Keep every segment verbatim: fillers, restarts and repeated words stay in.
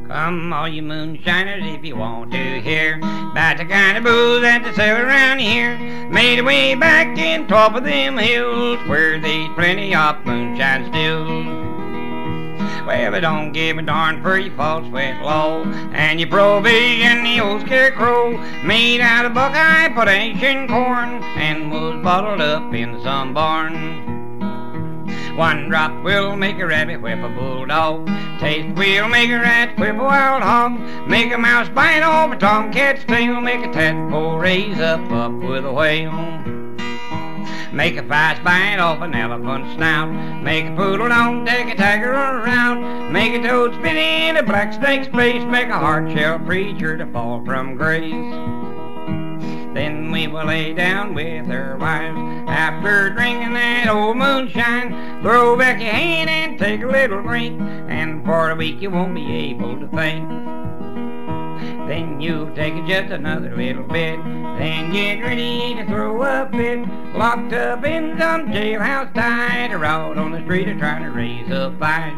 Come all you moonshiners if you want to hear about the kind of booze that they sell around here. Made a way back in top of them hills where there's plenty of moonshine still. Well, but don't give a darn for your false sweat law and your provision, the old scarecrow made out of buckeye, potash, and corn, and was bottled up in some barn. One drop will make a rabbit whip a bulldog. Taste will make a rat whip a wild hog. Make a mouse bite off a tomcat's tail. Make a tadpole raise up up with a whale. Make a fish bite off an elephant's snout. Make a poodle dog take a tiger around. Make a toad spit in a black snake's face. Make a hard-shell preacher to fall from grace. Then we will lay down with our wives after drinking that old moonshine. Throw back your hand and take a little drink, and for a week you won't be able to think. Then you'll take it just another little bit, then get ready to throw a fit. Locked up in some jailhouse tied, or out on the street or trying to raise a fight.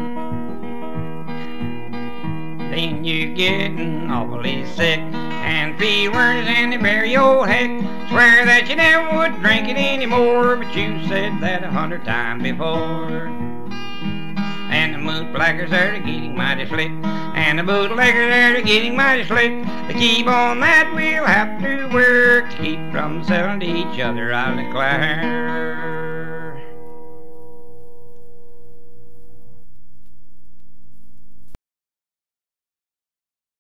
Then you're getting awfully sick and feel worse than the very old heck. Swear that you never would drink it anymore, but you said that a hundred times before. And the moon blackers are getting mighty slick, and the bootleggers are getting mighty slick. To keep on that we'll have to work to keep from selling to each other, I declare.